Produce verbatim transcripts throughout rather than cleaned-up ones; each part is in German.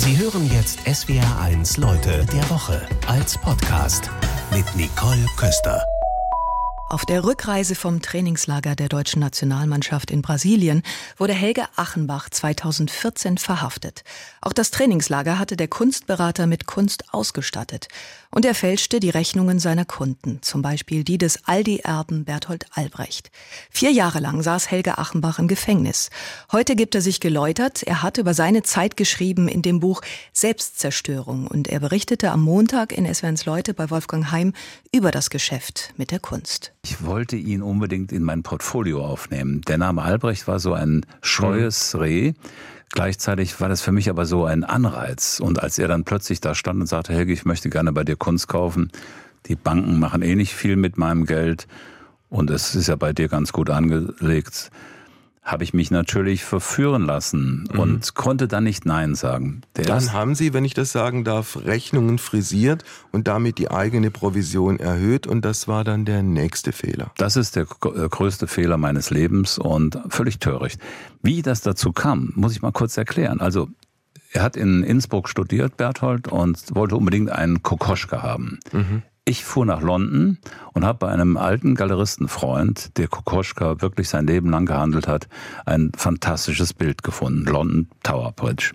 Sie hören jetzt S W R eins Leute der Woche als Podcast mit Nicole Köster. Auf der Rückreise vom Trainingslager der deutschen Nationalmannschaft in Brasilien wurde Helge Achenbach zweitausendvierzehn verhaftet. Auch das Trainingslager hatte der Kunstberater mit Kunst ausgestattet. Und er fälschte die Rechnungen seiner Kunden, zum Beispiel die des Aldi-Erben Bertolt Albrecht. Vier Jahre lang saß Helge Achenbach im Gefängnis. Heute gibt er sich geläutert. Er hat über seine Zeit geschrieben in dem Buch Selbstzerstörung. Und er berichtete am Montag in S W R eins Leute bei Wolfgang Heim über das Geschäft mit der Kunst. Ich wollte ihn unbedingt in mein Portfolio aufnehmen. Der Name Albrecht war so ein scheues Reh. Gleichzeitig war das für mich aber so ein Anreiz. Und als er dann plötzlich da stand und sagte, Helge, ich möchte gerne bei dir Kunst kaufen. Die Banken machen eh nicht viel mit meinem Geld. Und es ist ja bei dir ganz gut angelegt. Habe ich mich natürlich verführen lassen und mhm. konnte dann nicht Nein sagen. Der dann haben Sie, wenn ich das sagen darf, Rechnungen frisiert und damit die eigene Provision erhöht und das war dann der nächste Fehler. Das ist der größte Fehler meines Lebens und völlig töricht. Wie das dazu kam, muss ich mal kurz erklären. Also er hat in Innsbruck studiert, Bertolt, und wollte unbedingt einen Kokoschka haben. Mhm. Ich fuhr nach London und habe bei einem alten Galeristenfreund, der Kokoschka wirklich sein Leben lang gehandelt hat, ein fantastisches Bild gefunden, London Tower Bridge.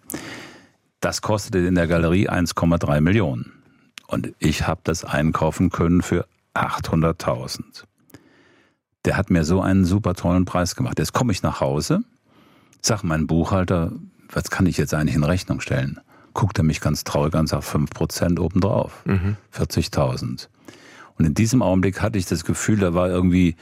Das kostete in der Galerie eins Komma drei Millionen. Und ich habe das einkaufen können für achthunderttausend. Der hat mir so einen super tollen Preis gemacht. Jetzt komme ich nach Hause, sag meinem Buchhalter, was kann ich jetzt eigentlich in Rechnung stellen? Guckt er mich ganz traurig an und sagt fünf Prozent obendrauf, mhm. vierzigtausend. Und in diesem Augenblick hatte ich das Gefühl, da war irgendwie,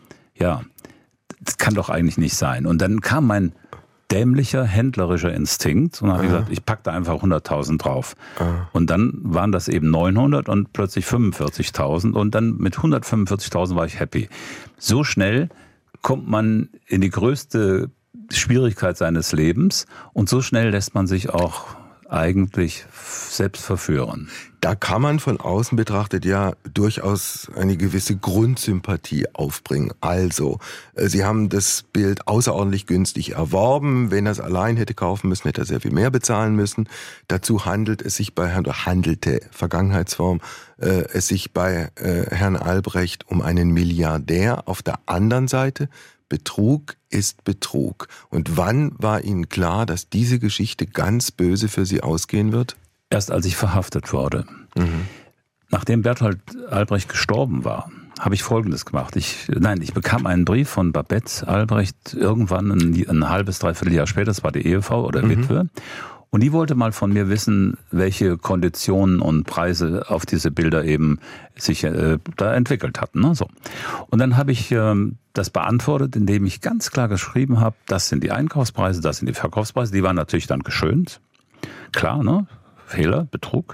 ja, das kann doch eigentlich nicht sein. Und dann kam mein dämlicher, händlerischer Instinkt und habe ich gesagt, ich packe da einfach hunderttausend drauf. Aha. Und dann waren das eben neunhundert und plötzlich fünfundvierzigtausend und dann mit hundertfünfundvierzigtausend war ich happy. So schnell kommt man in die größte Schwierigkeit seines Lebens und so schnell lässt man sich auch eigentlich selbst verführen. Da kann man von außen betrachtet ja durchaus eine gewisse Grundsympathie aufbringen. Also, Sie haben das Bild außerordentlich günstig erworben. Wenn er es allein hätte kaufen müssen, hätte er sehr viel mehr bezahlen müssen. Dazu handelt es sich bei Herrn, oder handelte, Vergangenheitsform, äh, es sich bei äh, Herrn Albrecht um einen Milliardär. Auf der anderen Seite, Betrug ist Betrug. Und wann war Ihnen klar, dass diese Geschichte ganz böse für Sie ausgehen wird? Erst als ich verhaftet wurde. Mhm. Nachdem Bertolt Albrecht gestorben war, habe ich Folgendes gemacht. Ich, nein, ich bekam einen Brief von Babette Albrecht irgendwann ein, ein halbes, dreiviertel Jahr später, das war die Ehefrau oder mhm. Witwe. Und die wollte mal von mir wissen, welche Konditionen und Preise auf diese Bilder eben sich äh, da entwickelt hatten. Ne? So. Und dann habe ich äh, das beantwortet, indem ich ganz klar geschrieben habe, das sind die Einkaufspreise, das sind die Verkaufspreise. Die waren natürlich dann geschönt. Klar, ne? Fehler, Betrug.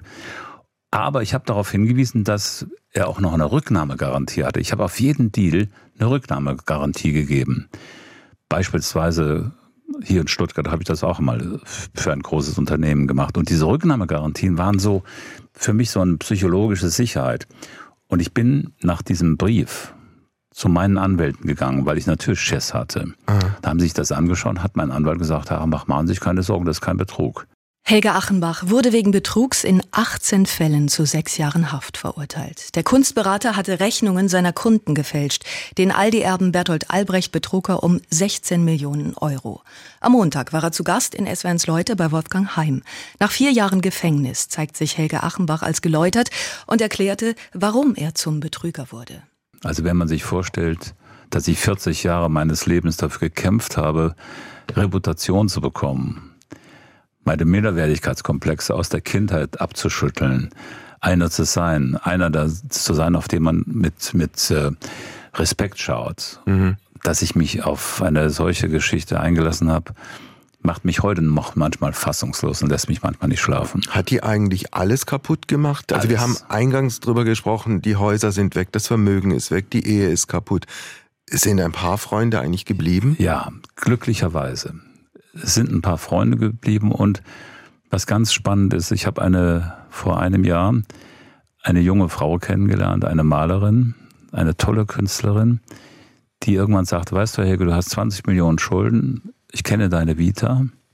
Aber ich habe darauf hingewiesen, dass er auch noch eine Rücknahmegarantie hatte. Ich habe auf jeden Deal eine Rücknahmegarantie gegeben. Beispielsweise hier in Stuttgart habe ich das auch mal für ein großes Unternehmen gemacht. Und diese Rücknahmegarantien waren so für mich so eine psychologische Sicherheit. Und ich bin nach diesem Brief zu meinen Anwälten gegangen, weil ich natürlich Schiss hatte. Aha. Da haben sie sich das angeschaut, hat mein Anwalt gesagt, Herr Achenbach, machen Sie sich keine Sorgen, das ist kein Betrug. Helge Achenbach wurde wegen Betrugs in achtzehn Fällen zu sechs Jahren Haft verurteilt. Der Kunstberater hatte Rechnungen seiner Kunden gefälscht. Den Aldi-Erben Bertolt Albrecht betrug er um sechzehn Millionen Euro. Am Montag war er zu Gast in S W R eins Leute bei Wolfgang Heim. Nach vier Jahren Gefängnis zeigt sich Helge Achenbach als geläutert und erklärte, warum er zum Betrüger wurde. Also wenn man sich vorstellt, dass ich vierzig Jahre meines Lebens dafür gekämpft habe, Reputation zu bekommen, meine Minderwertigkeitskomplexe aus der Kindheit abzuschütteln, einer zu sein, einer da zu sein, auf den man mit mit äh, Respekt schaut, mhm. dass ich mich auf eine solche Geschichte eingelassen habe, macht mich heute noch manchmal fassungslos und lässt mich manchmal nicht schlafen. Hat die eigentlich alles kaputt gemacht? Also alles. Wir haben eingangs drüber gesprochen, die Häuser sind weg, das Vermögen ist weg, die Ehe ist kaputt. Sind ein paar Freunde eigentlich geblieben? Ja, glücklicherweise. Es sind ein paar Freunde geblieben und was ganz spannend ist, ich habe eine vor einem Jahr eine junge Frau kennengelernt, eine Malerin, eine tolle Künstlerin, die irgendwann sagte, weißt du, Helge, du hast zwanzig Millionen Schulden, ich kenne deine Vita,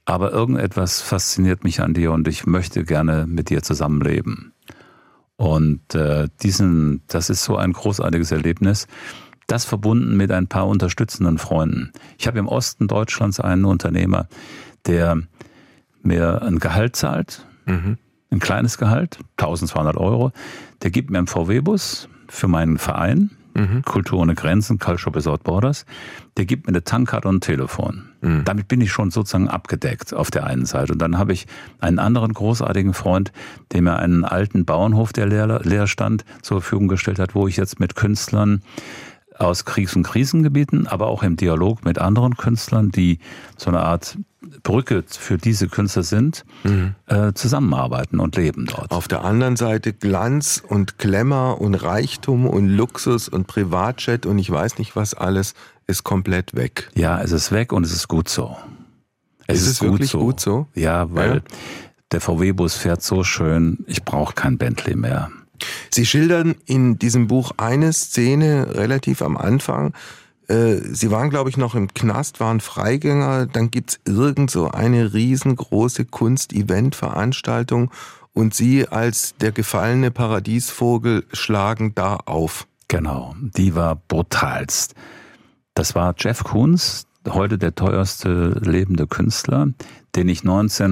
aber irgendetwas fasziniert mich an dir und ich möchte gerne mit dir zusammenleben. Und äh, diesen, das ist so ein großartiges Erlebnis, das verbunden mit ein paar unterstützenden Freunden. Ich habe im Osten Deutschlands einen Unternehmer, der mir ein Gehalt zahlt, mhm. ein kleines Gehalt, eintausendzweihundert Euro. Der gibt mir einen V W-Bus für meinen Verein, mhm. Kultur ohne Grenzen, Culture Without Borders. Der gibt mir eine Tankkarte und ein Telefon. Mhm. Damit bin ich schon sozusagen abgedeckt auf der einen Seite. Und dann habe ich einen anderen großartigen Freund, der mir einen alten Bauernhof, der leer, leer stand, zur Verfügung gestellt hat, wo ich jetzt mit Künstlern aus Kriegs- und Krisengebieten, aber auch im Dialog mit anderen Künstlern, die so eine Art Brücke für diese Künstler sind, mhm. äh, zusammenarbeiten und leben dort. Auf der anderen Seite Glanz und Glamour und Reichtum und Luxus und Privatjet und ich weiß nicht was alles ist komplett weg. Ja, es ist weg und es ist gut so. Es ist, ist es gut wirklich so. gut so? Ja, weil ja. der V W-Bus fährt so schön, ich brauche kein Bentley mehr. Sie schildern in diesem Buch eine Szene relativ am Anfang. Sie waren, glaube ich, noch im Knast, waren Freigänger. Dann gibt's irgend so eine riesengroße Kunst-Event-Veranstaltung und Sie als der gefallene Paradiesvogel schlagen da auf. Genau, die war brutalst. Das war Jeff Koons, heute der teuerste lebende Künstler, den ich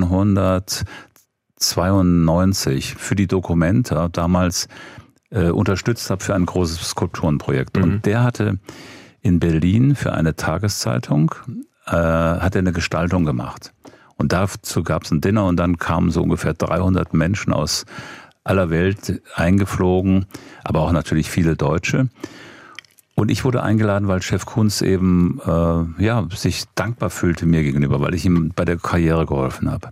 neunzehnhundertzweiundneunzig für die Documenta damals äh, unterstützt habe für ein großes Skulpturenprojekt. Mhm. Und der hatte in Berlin für eine Tageszeitung äh, hat er eine Gestaltung gemacht. Und dazu gab es ein Dinner und dann kamen so ungefähr dreihundert Menschen aus aller Welt eingeflogen, aber auch natürlich viele Deutsche. Und ich wurde eingeladen, weil Chef Koons eben äh, ja sich dankbar fühlte mir gegenüber, weil ich ihm bei der Karriere geholfen habe.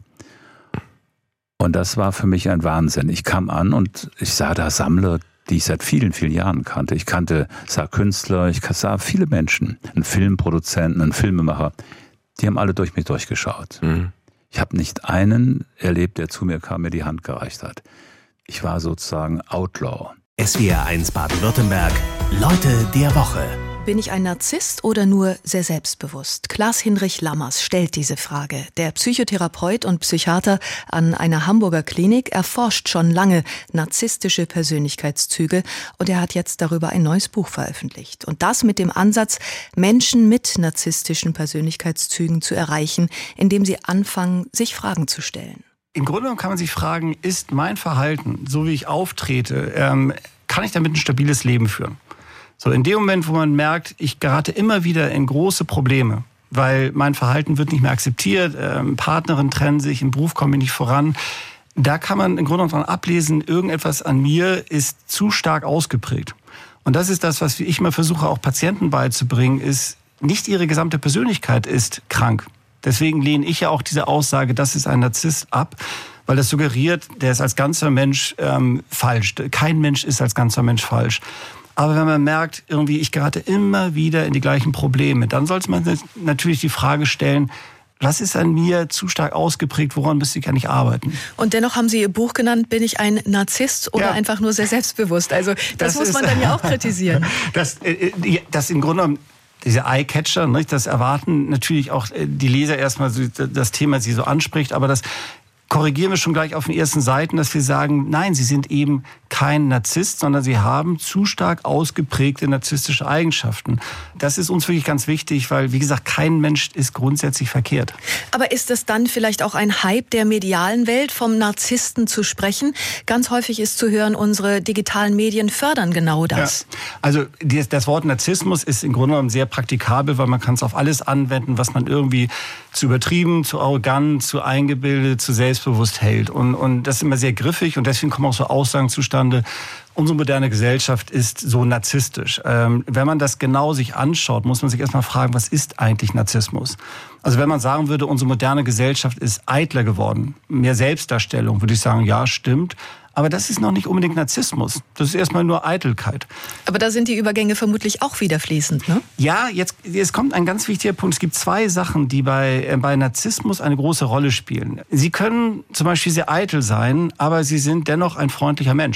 Und das war für mich ein Wahnsinn. Ich kam an und ich sah da Sammler, die ich seit vielen, vielen Jahren kannte. Ich kannte, sah Künstler, ich sah viele Menschen, einen Filmproduzenten, einen Filmemacher, die haben alle durch mich durchgeschaut. Mhm. Ich habe nicht einen erlebt, der zu mir kam, mir die Hand gereicht hat. Ich war sozusagen Outlaw. S W R eins Baden-Württemberg, Leute der Woche. Bin ich ein Narzisst oder nur sehr selbstbewusst? Klaas-Hinrich Lammers stellt diese Frage. Der Psychotherapeut und Psychiater an einer Hamburger Klinik erforscht schon lange narzisstische Persönlichkeitszüge und er hat jetzt darüber ein neues Buch veröffentlicht. Und das mit dem Ansatz, Menschen mit narzisstischen Persönlichkeitszügen zu erreichen, indem sie anfangen, sich Fragen zu stellen. Im Grunde genommen kann man sich fragen, ist mein Verhalten, so wie ich auftrete, ähm, kann ich damit ein stabiles Leben führen? So, in dem Moment, wo man merkt, ich gerate immer wieder in große Probleme, weil mein Verhalten wird nicht mehr akzeptiert, ähm, Partnerin trennen sich, im Beruf komme ich nicht voran, da kann man im Grunde genommen ablesen, irgendetwas an mir ist zu stark ausgeprägt. Und das ist das, was ich immer versuche, auch Patienten beizubringen, ist, nicht ihre gesamte Persönlichkeit ist krank. Deswegen lehne ich ja auch diese Aussage, das ist ein Narzisst, ab, weil das suggeriert, der ist als ganzer Mensch ähm, falsch. Kein Mensch ist als ganzer Mensch falsch. Aber wenn man merkt, irgendwie ich gerate immer wieder in die gleichen Probleme, dann sollte man natürlich die Frage stellen, was ist an mir zu stark ausgeprägt, woran müsste ich eigentlich arbeiten? Und dennoch haben Sie Ihr Buch genannt, bin ich ein Narzisst oder ja. einfach nur sehr selbstbewusst? Also das, das muss ist, man dann ja auch kritisieren. Das, das im Grunde genommen, diese Eye-Catcher, das erwarten natürlich auch die Leser erstmal, das Thema sie so anspricht, aber das korrigieren wir schon gleich auf den ersten Seiten, dass wir sagen, nein, sie sind eben kein Narzisst, sondern sie haben zu stark ausgeprägte narzisstische Eigenschaften. Das ist uns wirklich ganz wichtig, weil, wie gesagt, kein Mensch ist grundsätzlich verkehrt. Aber ist das dann vielleicht auch ein Hype der medialen Welt, vom Narzissten zu sprechen? Ganz häufig ist zu hören, unsere digitalen Medien fördern genau das. Ja. Also das Wort Narzissmus ist im Grunde genommen sehr praktikabel, weil man kann es auf alles anwenden, was man irgendwie zu übertrieben, zu arrogant, zu eingebildet, zu selbstbewusst hält. Und, und das ist immer sehr griffig und deswegen kommen auch so Aussagen zustande, unsere moderne Gesellschaft ist so narzisstisch. Ähm, wenn man das genau sich anschaut, muss man sich erstmal fragen, was ist eigentlich Narzissmus? Also wenn man sagen würde, unsere moderne Gesellschaft ist eitler geworden, mehr Selbstdarstellung, würde ich sagen, ja, stimmt. Aber das ist noch nicht unbedingt Narzissmus. Das ist erstmal nur Eitelkeit. Aber da sind die Übergänge vermutlich auch wieder fließend, ne? Ja, jetzt, jetzt kommt ein ganz wichtiger Punkt. Es gibt zwei Sachen, die bei, äh, bei Narzissmus eine große Rolle spielen. Sie können zum Beispiel sehr eitel sein, aber sie sind dennoch ein freundlicher Mensch.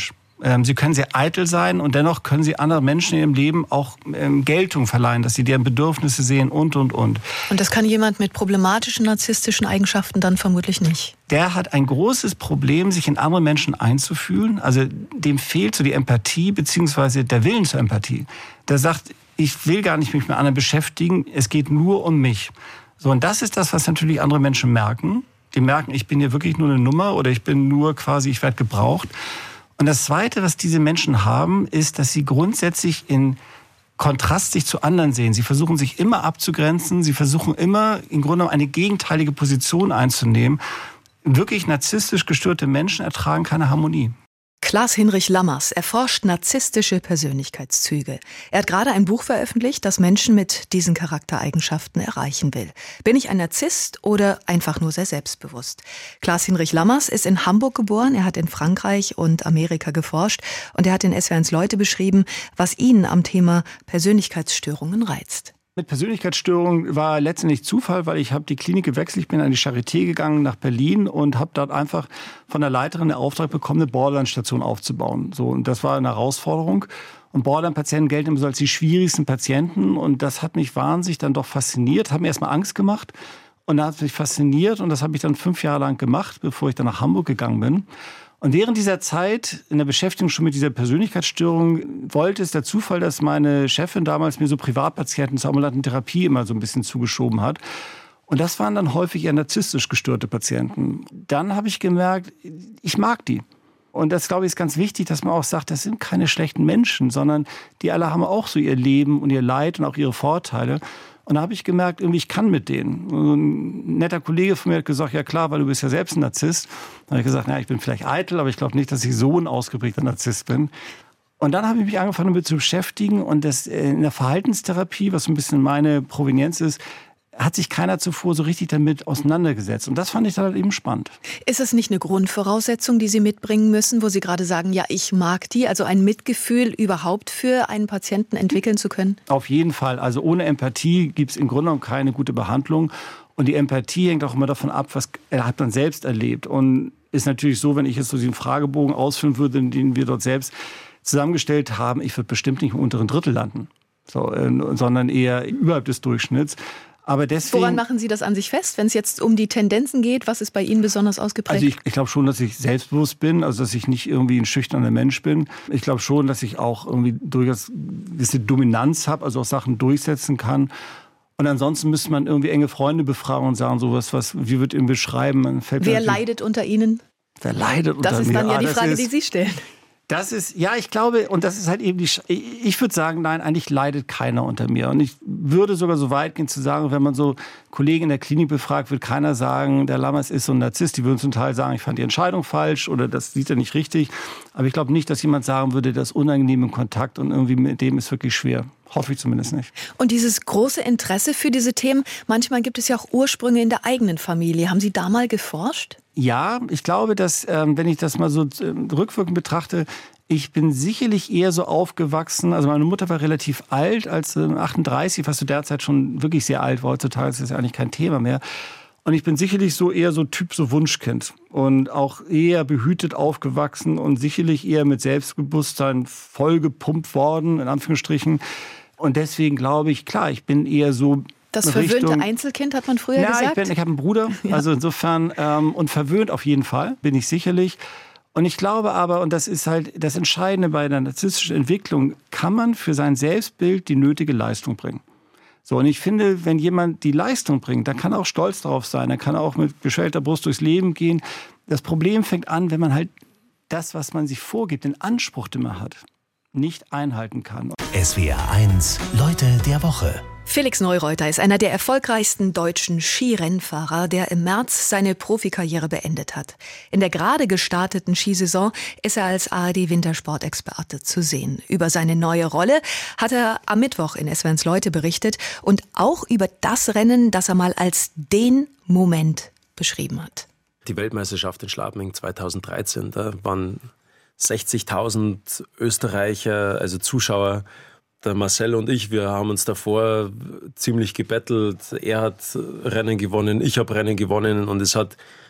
Sie können sehr eitel sein und dennoch können sie anderen Menschen in ihrem Leben auch ähm, Geltung verleihen, dass sie deren Bedürfnisse sehen und, und, und. Und das kann jemand mit problematischen narzisstischen Eigenschaften dann vermutlich nicht. Der hat ein großes Problem, sich in andere Menschen einzufühlen. Also dem fehlt so die Empathie beziehungsweise der Willen zur Empathie. Der sagt, ich will gar nicht mich mit anderen beschäftigen, es geht nur um mich. So, und das ist das, was natürlich andere Menschen merken. Die merken, ich bin hier wirklich nur eine Nummer oder ich bin nur quasi, ich werde gebraucht. Und das Zweite, was diese Menschen haben, ist, dass sie grundsätzlich in Kontrast sich zu anderen sehen. Sie versuchen sich immer abzugrenzen, sie versuchen immer im Grunde genommen eine gegenteilige Position einzunehmen. Wirklich narzisstisch gestörte Menschen ertragen keine Harmonie. Klaas-Hinrich Lammers erforscht narzisstische Persönlichkeitszüge. Er hat gerade ein Buch veröffentlicht, das Menschen mit diesen Charaktereigenschaften erreichen will. Bin ich ein Narzisst oder einfach nur sehr selbstbewusst? Klaas-Hinrich Lammers ist in Hamburg geboren, er hat in Frankreich und Amerika geforscht und er hat in S W R eins Leute beschrieben, was ihn am Thema Persönlichkeitsstörungen reizt. Mit Persönlichkeitsstörung war letztendlich Zufall, weil ich habe die Klinik gewechselt, ich bin an die Charité gegangen nach Berlin und habe dort einfach von der Leiterin den Auftrag bekommen, eine Borderline-Station aufzubauen. So, und das war eine Herausforderung. Und Borderline-Patienten gelten immer so als die schwierigsten Patienten und das hat mich wahnsinnig dann doch fasziniert, hat mir erstmal Angst gemacht und dann hat es mich fasziniert und das habe ich dann fünf Jahre lang gemacht, bevor ich dann nach Hamburg gegangen bin. Und während dieser Zeit in der Beschäftigung schon mit dieser Persönlichkeitsstörung wollte es der Zufall, dass meine Chefin damals mir so Privatpatienten zur ambulanten Therapie immer so ein bisschen zugeschoben hat. Und das waren dann häufig eher narzisstisch gestörte Patienten. Dann habe ich gemerkt, ich mag die. Und das, glaube ich, ist ganz wichtig, dass man auch sagt, das sind keine schlechten Menschen, sondern die alle haben auch so ihr Leben und ihr Leid und auch ihre Vorteile. Und da habe ich gemerkt, irgendwie ich kann mit denen. Ein netter Kollege von mir hat gesagt, ja klar, weil du bist ja selbst ein Narzisst. Dann habe ich gesagt, na, ich bin vielleicht eitel, aber ich glaube nicht, dass ich so ein ausgeprägter Narzisst bin. Und dann habe ich mich angefangen damit zu beschäftigen und das in der Verhaltenstherapie, was so ein bisschen meine Provenienz ist, hat sich keiner zuvor so richtig damit auseinandergesetzt. Und das fand ich dann halt eben spannend. Ist es nicht eine Grundvoraussetzung, die Sie mitbringen müssen, wo Sie gerade sagen, ja, ich mag die, also ein Mitgefühl überhaupt für einen Patienten entwickeln zu können? Auf jeden Fall. Also ohne Empathie gibt es im Grunde genommen keine gute Behandlung. Und die Empathie hängt auch immer davon ab, was hat man selbst erlebt. Und ist natürlich so, wenn ich jetzt so diesen Fragebogen ausfüllen würde, den wir dort selbst zusammengestellt haben, ich würde bestimmt nicht im unteren Drittel landen, so, äh, sondern eher überhalb des Durchschnitts. Aber deswegen, woran machen Sie das an sich fest, wenn es jetzt um die Tendenzen geht? Was ist bei Ihnen besonders ausgeprägt? Also ich, ich glaube schon, dass ich selbstbewusst bin, also dass ich nicht irgendwie ein schüchterner Mensch bin. Ich glaube schon, dass ich auch irgendwie durchaus diese Dominanz habe, also auch Sachen durchsetzen kann. Und ansonsten müsste man irgendwie enge Freunde befragen und sagen, sowas, was, wie wird Ihnen beschreiben? Man fällt Wer leidet unter Ihnen? Wer leidet unter mir? Das ist dann ja ah, die Frage, ist, die Sie stellen. Das ist, ja, ich glaube, und das ist halt eben die, ich würde sagen, nein, eigentlich leidet keiner unter mir. Und ich würde sogar so weit gehen zu sagen, wenn man so Kollegen in der Klinik befragt, wird keiner sagen, der Lammers ist so ein Narzisst. Die würden zum Teil sagen, ich fand die Entscheidung falsch oder das sieht er nicht richtig. Aber ich glaube nicht, dass jemand sagen würde, das ist unangenehm im Kontakt und irgendwie mit dem ist wirklich schwer. Hoffe ich zumindest nicht. Und dieses große Interesse für diese Themen, manchmal gibt es ja auch Ursprünge in der eigenen Familie. Haben Sie da mal geforscht? Ja, ich glaube, dass, ähm, wenn ich das mal so äh, rückwirkend betrachte, ich bin sicherlich eher so aufgewachsen, also meine Mutter war relativ alt, als äh, achtunddreißig, was zu der Zeit schon wirklich sehr alt war. Heutzutage ist das ja eigentlich kein Thema mehr. Und ich bin sicherlich so eher so Typ so Wunschkind und auch eher behütet aufgewachsen und sicherlich eher mit Selbstbewusstsein vollgepumpt worden, in Anführungsstrichen. Und deswegen glaube ich, klar, ich bin eher so das verwöhnte Richtung, Einzelkind, hat man früher ja, gesagt? Ich, bin, ich habe einen Bruder, ja. Also insofern, ähm, und verwöhnt auf jeden Fall, bin ich sicherlich. Und ich glaube aber, und das ist halt das Entscheidende bei der narzisstischen Entwicklung, kann man für sein Selbstbild die nötige Leistung bringen. So, und ich finde, wenn jemand die Leistung bringt, dann kann er auch stolz darauf sein, dann kann er auch mit geschwellter Brust durchs Leben gehen. Das Problem fängt an, wenn man halt das, was man sich vorgibt, den Anspruch, den man hat, nicht einhalten kann. S W R eins Leute der Woche. Felix Neureuter ist einer der erfolgreichsten deutschen Skirennfahrer, der im März seine Profikarriere beendet hat. In der gerade gestarteten Skisaison ist er als A R D-Wintersportexperte zu sehen. Über seine neue Rolle hat er am Mittwoch in S W R eins Leute berichtet und auch über das Rennen, das er mal als den Moment beschrieben hat. Die Weltmeisterschaft in Schladming zweitausenddreizehn, da waren sechzigtausend Österreicher, also Zuschauer. Der Marcel und ich, wir haben uns davor ziemlich gebettelt. Er hat Rennen gewonnen, ich habe Rennen gewonnen und es hat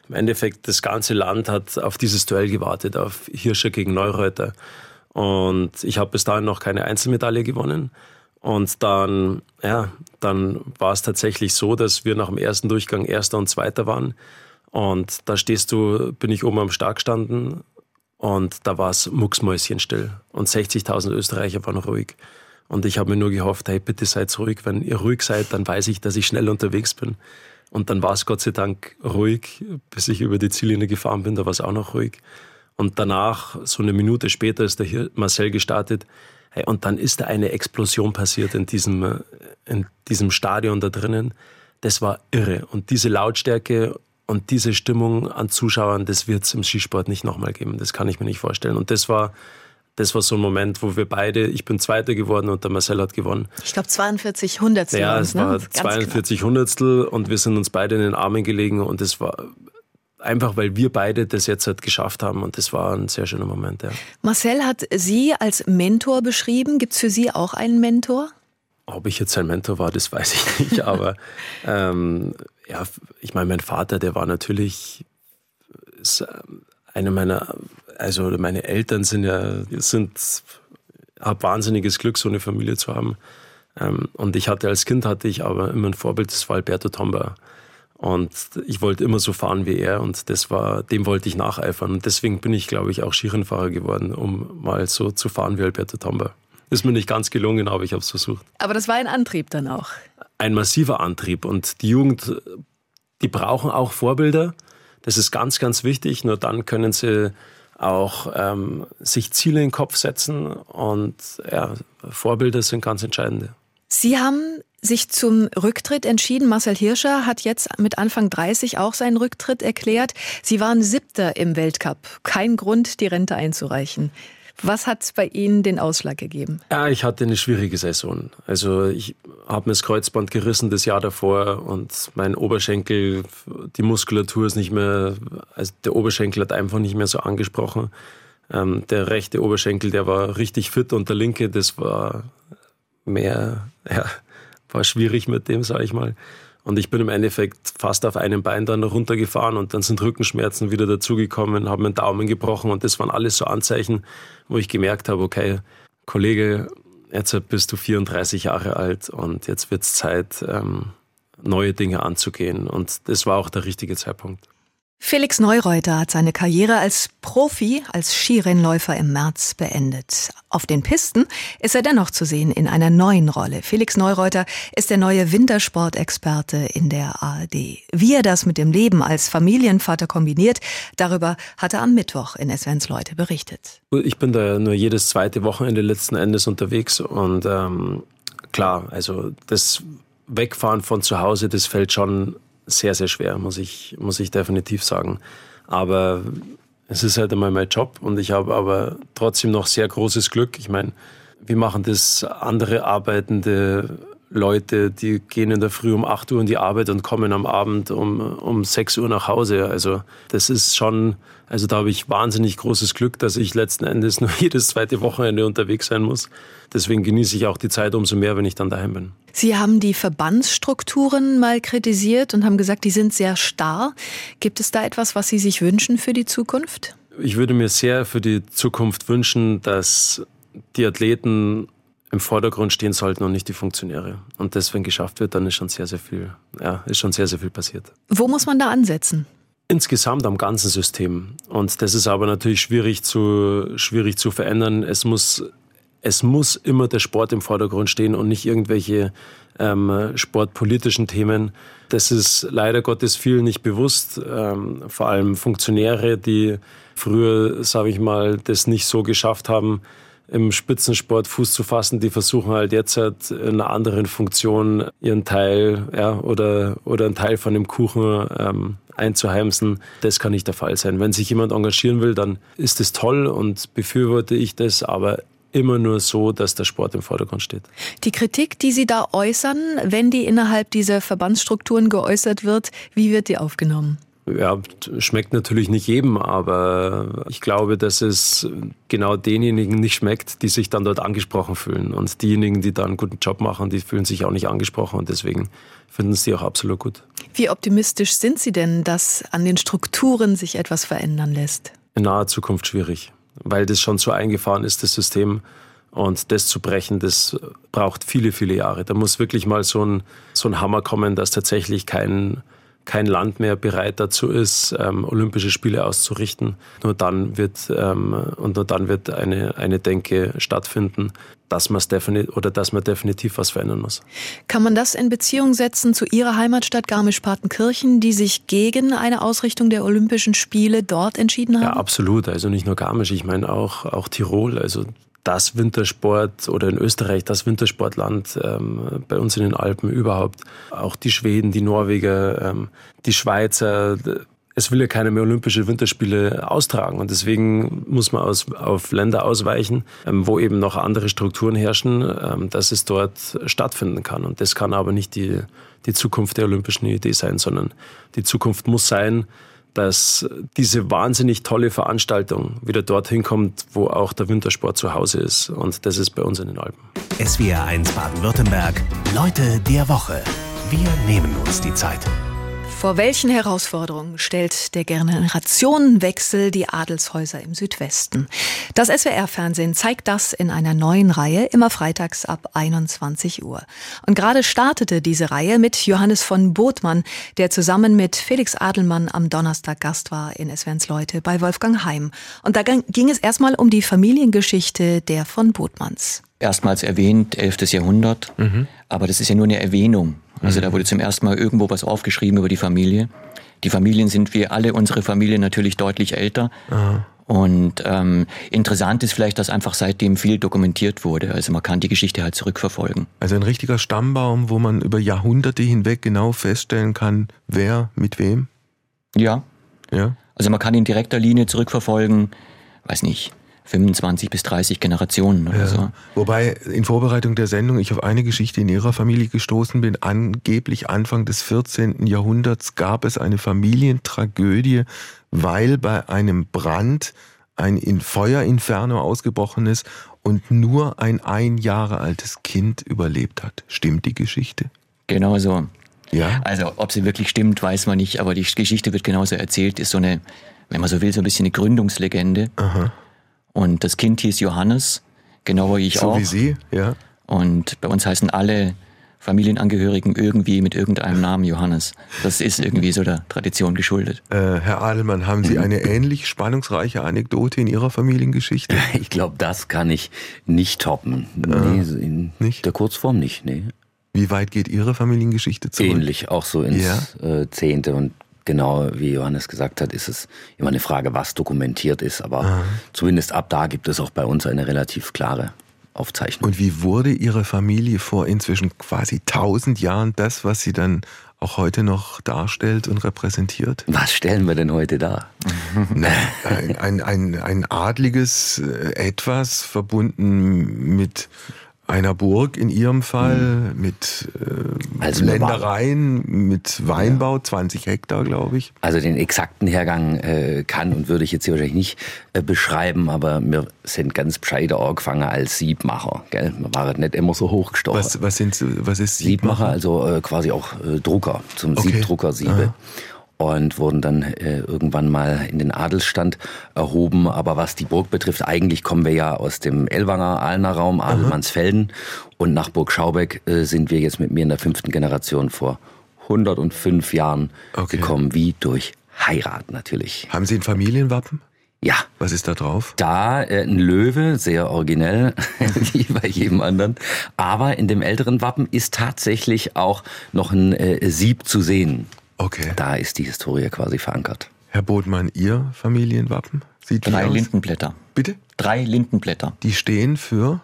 im Endeffekt das ganze Land hat auf dieses Duell gewartet, auf Hirscher gegen Neureuter. Und ich habe bis dahin noch keine Einzelmedaille gewonnen. Und dann, ja, dann war es tatsächlich so, dass wir nach dem ersten Durchgang Erster und Zweiter waren. Und da stehst du, bin ich oben am Start gestanden und da war es mucksmäuschenstill. Und sechzigtausend Österreicher waren ruhig. Und ich habe mir nur gehofft, hey, bitte seid ruhig. Wenn ihr ruhig seid, dann weiß ich, dass ich schnell unterwegs bin. Und dann war es Gott sei Dank ruhig, bis ich über die Ziellinie gefahren bin, da war es auch noch ruhig. Und danach, so eine Minute später, ist der hier Marcel gestartet. Hey, und dann ist da eine Explosion passiert in diesem, in diesem Stadion da drinnen. Das war irre. Und diese Lautstärke und diese Stimmung an Zuschauern, das wird es im Skisport nicht nochmal geben. Das kann ich mir nicht vorstellen. Und das war, das war so ein Moment, wo wir beide, ich bin Zweiter geworden und der Marcel hat gewonnen. Ich glaube zweiundvierzig Hundertstel. Ja, es war ne? zweiundvierzig Hundertstel und wir sind uns beide in den Armen gelegen und es war einfach, weil wir beide das jetzt halt geschafft haben und das war ein sehr schöner Moment. Ja. Marcel hat Sie als Mentor beschrieben. Gibt es für Sie auch einen Mentor? Ob ich jetzt sein Mentor war, das weiß ich nicht, aber ähm, ja, ich meine, mein Vater, der war natürlich ist einer meiner, also meine Eltern sind ja, sind, hab wahnsinniges Glück, so eine Familie zu haben. Ähm, und ich hatte als Kind hatte ich aber immer ein Vorbild, das war Alberto Tomba. Und ich wollte immer so fahren wie er und das war, dem wollte ich nacheifern. Und deswegen bin ich, glaube ich, auch Skirennfahrer geworden, um mal so zu fahren wie Alberto Tomba. Ist mir nicht ganz gelungen, aber ich habe es versucht. Aber das war ein Antrieb dann auch. Ein massiver Antrieb. Und die Jugend, die brauchen auch Vorbilder. Das ist ganz, ganz wichtig. Nur dann können sie auch ähm, sich Ziele in den Kopf setzen. Und ja, Vorbilder sind ganz entscheidend. Sie haben sich zum Rücktritt entschieden. Marcel Hirscher hat jetzt mit Anfang dreißig auch seinen Rücktritt erklärt. Sie waren Siebter im Weltcup. Kein Grund, die Rente einzureichen. Was hat bei Ihnen den Ausschlag gegeben? Ja, ich hatte eine schwierige Saison. Also ich habe mir das Kreuzband gerissen das Jahr davor und mein Oberschenkel, die Muskulatur ist nicht mehr, also der Oberschenkel hat einfach nicht mehr so angesprochen. Ähm, der rechte Oberschenkel, der war richtig fit und der linke, das war mehr, ja, war schwierig mit dem, sage ich mal. Und ich bin im Endeffekt fast auf einem Bein dann runtergefahren und dann sind Rückenschmerzen wieder dazugekommen, habe meinen Daumen gebrochen und das waren alles so Anzeichen, wo ich gemerkt habe, okay, Kollege, jetzt bist du vierunddreißig Jahre alt und jetzt wird es Zeit, ähm, neue Dinge anzugehen. Und das war auch der richtige Zeitpunkt. Felix Neureuter hat seine Karriere als Profi, als Skirennläufer im März beendet. Auf den Pisten ist er dennoch zu sehen in einer neuen Rolle. Felix Neureuter ist der neue Wintersportexperte in der A R D. Wie er das mit dem Leben als Familienvater kombiniert, darüber hat er am Mittwoch in S W R's Leute berichtet. Ich bin da nur jedes zweite Wochenende letzten Endes unterwegs und ähm, klar, also das Wegfahren von zu Hause, das fällt schon sehr, sehr schwer, muss ich, muss ich definitiv sagen. Aber es ist halt einmal mein Job und ich habe aber trotzdem noch sehr großes Glück. Ich meine, wie machen das andere arbeitende Leute, die gehen in der Früh um acht Uhr in die Arbeit und kommen am Abend um, um sechs Uhr nach Hause. Also das ist schon, also da habe ich wahnsinnig großes Glück, dass ich letzten Endes nur jedes zweite Wochenende unterwegs sein muss. Deswegen genieße ich auch die Zeit umso mehr, wenn ich dann daheim bin. Sie haben die Verbandsstrukturen mal kritisiert und haben gesagt, die sind sehr starr. Gibt es da etwas, was Sie sich wünschen für die Zukunft? Ich würde mir sehr für die Zukunft wünschen, dass die Athleten im Vordergrund stehen sollten und nicht die Funktionäre. Und das, wenn geschafft wird, dann ist schon sehr, sehr viel, ja, ist schon sehr, sehr viel passiert. Wo muss man da ansetzen? Insgesamt am ganzen System. Und das ist aber natürlich schwierig zu, schwierig zu verändern. Es muss, es muss immer der Sport im Vordergrund stehen und nicht irgendwelche ähm, sportpolitischen Themen. Das ist leider Gottes vielen nicht bewusst. Ähm, vor allem Funktionäre, die früher, sage ich mal, das nicht so geschafft haben, im Spitzensport Fuß zu fassen, die versuchen halt jetzt halt in einer anderen Funktion ihren Teil, ja, oder, oder einen Teil von dem Kuchen ähm, einzuheimsen. Das kann nicht der Fall sein. Wenn sich jemand engagieren will, dann ist es toll und befürworte ich das, aber immer nur so, dass der Sport im Vordergrund steht. Die Kritik, die Sie da äußern, wenn die innerhalb dieser Verbandsstrukturen geäußert wird, wie wird die aufgenommen? Ja, schmeckt natürlich nicht jedem, aber ich glaube, dass es genau denjenigen nicht schmeckt, die sich dann dort angesprochen fühlen. Und diejenigen, die da einen guten Job machen, die fühlen sich auch nicht angesprochen und deswegen finden sie auch absolut gut. Wie optimistisch sind Sie denn, dass an den Strukturen sich etwas verändern lässt? In naher Zukunft schwierig, weil das schon so eingefahren ist, das System. Und das zu brechen, das braucht viele, viele Jahre. Da muss wirklich mal so ein, so ein Hammer kommen, dass tatsächlich kein, kein Land mehr bereit dazu ist, ähm, Olympische Spiele auszurichten. Nur dann wird, ähm, und nur dann wird eine, eine Denke stattfinden, dass man definitiv, oder dass man definitiv was verändern muss. Kann man das in Beziehung setzen zu Ihrer Heimatstadt Garmisch-Partenkirchen, die sich gegen eine Ausrichtung der Olympischen Spiele dort entschieden haben? Ja, absolut. Also nicht nur Garmisch, ich meine auch, auch Tirol. Also das Wintersport oder in Österreich das Wintersportland, ähm, bei uns in den Alpen überhaupt. Auch die Schweden, die Norweger, ähm, die Schweizer. Es will ja keiner mehr Olympische Winterspiele austragen. Und deswegen muss man aus, auf Länder ausweichen, ähm, wo eben noch andere Strukturen herrschen, ähm, dass es dort stattfinden kann. Und das kann aber nicht die, die Zukunft der olympischen Idee sein, sondern die Zukunft muss sein, dass diese wahnsinnig tolle Veranstaltung wieder dorthin kommt, wo auch der Wintersport zu Hause ist. Und das ist bei uns in den Alpen. S W R eins Baden-Württemberg, Leute der Woche. Wir nehmen uns die Zeit. Vor welchen Herausforderungen stellt der Generationenwechsel die Adelshäuser im Südwesten? Das S W R-Fernsehen zeigt das in einer neuen Reihe, immer freitags ab einundzwanzig Uhr. Und gerade startete diese Reihe mit Johannes von Bothmann, der zusammen mit Felix Adelmann am Donnerstag Gast war in S W R eins Leute bei Wolfgang Heim. Und da ging es erstmal um die Familiengeschichte der von Bothmanns. Erstmals erwähnt, elftes Jahrhundert, mhm. aber das ist ja nur eine Erwähnung. Also da wurde zum ersten Mal irgendwo was aufgeschrieben über die Familie. Die Familien sind wie alle unsere Familien natürlich deutlich älter. Aha. Und ähm, interessant ist vielleicht, dass einfach seitdem viel dokumentiert wurde. Also man kann die Geschichte halt zurückverfolgen. Also ein richtiger Stammbaum, wo man über Jahrhunderte hinweg genau feststellen kann, wer mit wem? Ja. Ja. Also man kann in direkter Linie zurückverfolgen, weiß nicht, fünfundzwanzig bis dreißig Generationen oder ja. so. Wobei in Vorbereitung der Sendung ich auf eine Geschichte in ihrer Familie gestoßen bin. Angeblich Anfang des vierzehnten Jahrhunderts gab es eine Familientragödie, weil bei einem Brand ein Feuerinferno ausgebrochen ist und nur ein ein Jahre altes Kind überlebt hat. Stimmt die Geschichte? Genau so. Ja. Also ob sie wirklich stimmt, weiß man nicht, aber die Geschichte wird genauso erzählt. Ist so eine, wenn man so will, so ein bisschen eine Gründungslegende. Aha. Und das Kind hieß Johannes, genau wie ich so auch. So wie Sie, ja. Und bei uns heißen alle Familienangehörigen irgendwie mit irgendeinem Namen Johannes. Das ist irgendwie so der Tradition geschuldet. Äh, Herr Adelmann, haben Sie eine ähnlich spannungsreiche Anekdote in Ihrer Familiengeschichte? Ich glaube, das kann ich nicht toppen. Äh, nee, in nicht? der Kurzform nicht, nee. Wie weit geht Ihre Familiengeschichte zurück? Ähnlich, auch so ins ja? äh, Zehnte und genau, wie Johannes gesagt hat, ist es immer eine Frage, was dokumentiert ist. Aber Aha. zumindest ab da gibt es auch bei uns eine relativ klare Aufzeichnung. Und wie wurde Ihre Familie vor inzwischen quasi tausend Jahren das, was sie dann auch heute noch darstellt und repräsentiert? Was stellen wir denn heute dar? Na, ein, ein, ein, ein adliges Etwas verbunden mit einer Burg in Ihrem Fall, mhm. mit äh, also Ländereien, mit Weinbau, ja. zwanzig Hektar, glaube ich. Also den exakten Hergang äh, kann und würde ich jetzt hier wahrscheinlich nicht äh, beschreiben, aber wir sind ganz bescheiden angefangen als Siebmacher. Gell? Wir waren nicht immer so hochgestochen. Was, was, sind, was ist Siebmacher? Siebmacher, also äh, quasi auch äh, Drucker, zum okay. Siebdruckersiebe. Aha. Und wurden dann äh, irgendwann mal in den Adelsstand erhoben. Aber was die Burg betrifft, eigentlich kommen wir ja aus dem Ellwanger, Aalener Raum, Adelmannsfelden. Und nach Burg Schaubeck äh, sind wir jetzt mit mir in der fünften Generation vor hundertfünf Jahren okay. gekommen, wie durch Heirat natürlich. Haben Sie ein Familienwappen? Ja. Was ist da drauf? Da äh, ein Löwe, sehr originell, wie bei jedem anderen. Aber in dem älteren Wappen ist tatsächlich auch noch ein äh, Sieb zu sehen. Okay. Da ist die Historie quasi verankert. Herr Bothmann, Ihr Familienwappen sieht Drei wie aus? Lindenblätter. Bitte? Drei Lindenblätter. Die stehen für?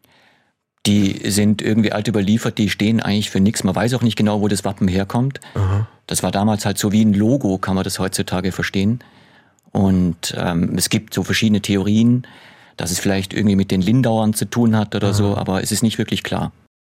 Die sind irgendwie alt überliefert, die stehen eigentlich für nichts. Man weiß auch nicht genau, wo das Wappen herkommt. Aha. Das war damals halt so wie ein Logo, kann man das heutzutage verstehen. Und ähm, es gibt so verschiedene Theorien, dass es vielleicht irgendwie mit den Lindauern zu tun hat oder Aha. so, aber es ist nicht wirklich klar.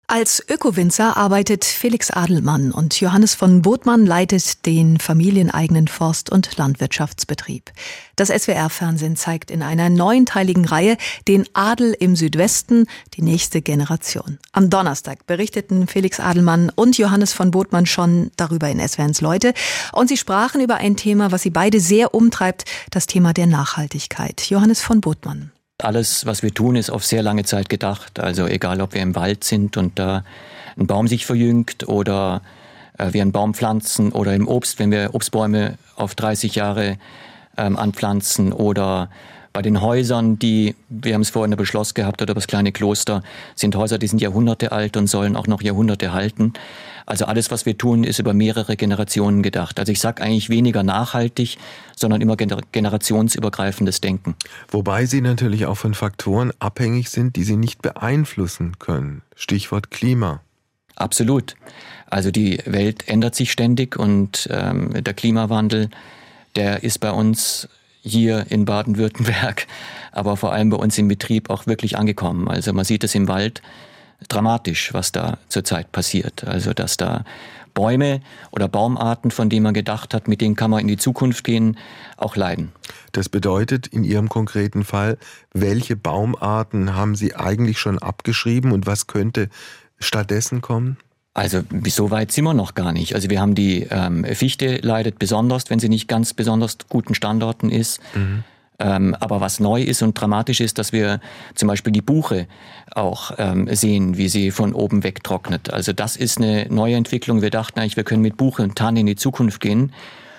Als Ökowinzer arbeitet Felix Adelmann und Johannes von Bothmann leitet den familieneigenen Forst- und Landwirtschaftsbetrieb. Das S W R-Fernsehen zeigt in einer neunteiligen Reihe den Adel im Südwesten, die nächste Generation. Am Donnerstag berichteten Felix Adelmann und Johannes von Bothmann schon darüber in S W R eins Leute und sie sprachen über ein Thema, was sie beide sehr umtreibt, das Thema der Nachhaltigkeit. Johannes von Bothmann. Alles, was wir tun, ist auf sehr lange Zeit gedacht. Also egal, ob wir im Wald sind und da ein Baum sich verjüngt oder äh, wir einen Baum pflanzen oder im Obst, wenn wir Obstbäume auf dreißig Jahre ähm, anpflanzen oder bei den Häusern, die, wir haben es vorhin im Beschluss gehabt, oder das kleine Kloster, sind Häuser, die sind Jahrhunderte alt und sollen auch noch Jahrhunderte halten. Also alles, was wir tun, ist über mehrere Generationen gedacht. Also ich sage eigentlich weniger nachhaltig, sondern immer gener- generationsübergreifendes Denken. Wobei sie natürlich auch von Faktoren abhängig sind, die sie nicht beeinflussen können. Stichwort Klima. Absolut. Also die Welt ändert sich ständig und ähm, der Klimawandel, der ist bei uns hier in Baden-Württemberg, aber vor allem bei uns im Betrieb auch wirklich angekommen. Also man sieht es im Wald dramatisch, was da zurzeit passiert. Also dass da Bäume oder Baumarten, von denen man gedacht hat, mit denen kann man in die Zukunft gehen, auch leiden. Das bedeutet in Ihrem konkreten Fall, welche Baumarten haben Sie eigentlich schon abgeschrieben und was könnte stattdessen kommen? Also so weit sind wir noch gar nicht. Also wir haben die ähm, Fichte leidet besonders, wenn sie nicht ganz besonders guten Standorten ist. Mhm. Ähm, aber was neu ist und dramatisch ist, dass wir zum Beispiel die Buche auch ähm, sehen, wie sie von oben wegtrocknet. Also das ist eine neue Entwicklung. Wir dachten eigentlich, wir können mit Buche und Tanne in die Zukunft gehen.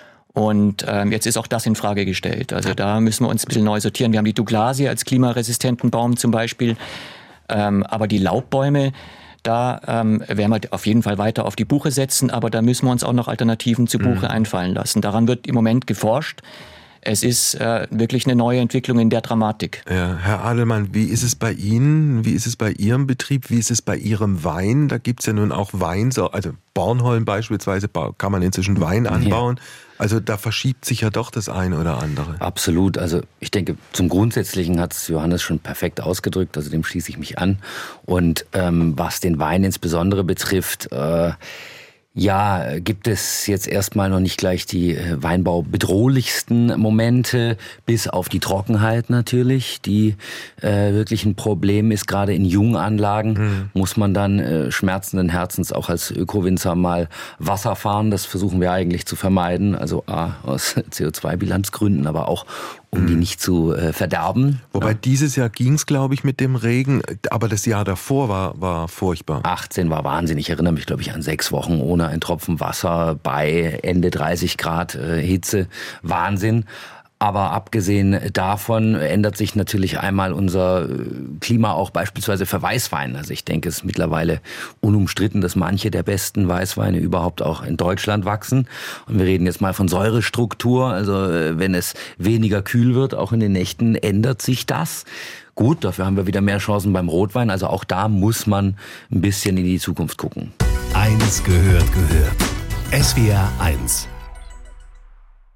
Und ähm, jetzt ist auch das in Frage gestellt. Also da müssen wir uns ein bisschen neu sortieren. Wir haben die Douglasie als klimaresistenten Baum zum Beispiel. Ähm, aber die Laubbäume, da ähm, werden wir auf jeden Fall weiter auf die Buche setzen, aber da müssen wir uns auch noch Alternativen zur Buche mhm. einfallen lassen. Daran wird im Moment geforscht. Es ist äh, wirklich eine neue Entwicklung in der Dramatik. Ja, Herr Adelmann, wie ist es bei Ihnen? Wie ist es bei Ihrem Betrieb? Wie ist es bei Ihrem Wein? Da gibt's ja nun auch Wein, also Bornholm beispielsweise kann man inzwischen Wein anbauen. Ja. Also da verschiebt sich ja doch das eine oder andere. Absolut. Also ich denke, zum Grundsätzlichen hat es Johannes schon perfekt ausgedrückt. Also dem schließe ich mich an. Und ähm, was den Wein insbesondere betrifft, äh, ja, gibt es jetzt erstmal noch nicht gleich die weinbaubedrohlichsten Momente, bis auf die Trockenheit natürlich, die äh, wirklich ein Problem ist. Gerade in Junganlagen mhm. muss man dann äh, schmerzenden Herzens auch als Ökowinzer mal Wasser fahren. Das versuchen wir eigentlich zu vermeiden. Also A, aus C O zwei Bilanzgründen, aber auch um die nicht zu äh, verderben. Wobei ja. dieses Jahr ging's, glaube ich, mit dem Regen, aber das Jahr davor war, war furchtbar. achtzehn war Wahnsinn. Ich erinnere mich, glaube ich, an sechs Wochen ohne ein Tropfen Wasser bei Ende dreißig Grad äh, Hitze. Wahnsinn. Aber abgesehen davon ändert sich natürlich einmal unser Klima auch beispielsweise für Weißwein. Also ich denke, es ist mittlerweile unumstritten, dass manche der besten Weißweine überhaupt auch in Deutschland wachsen. Und wir reden jetzt mal von Säurestruktur. Also wenn es weniger kühl wird, auch in den Nächten, ändert sich das. Gut, dafür haben wir wieder mehr Chancen beim Rotwein. Also auch da muss man ein bisschen in die Zukunft gucken. Eins gehört gehört. S W R eins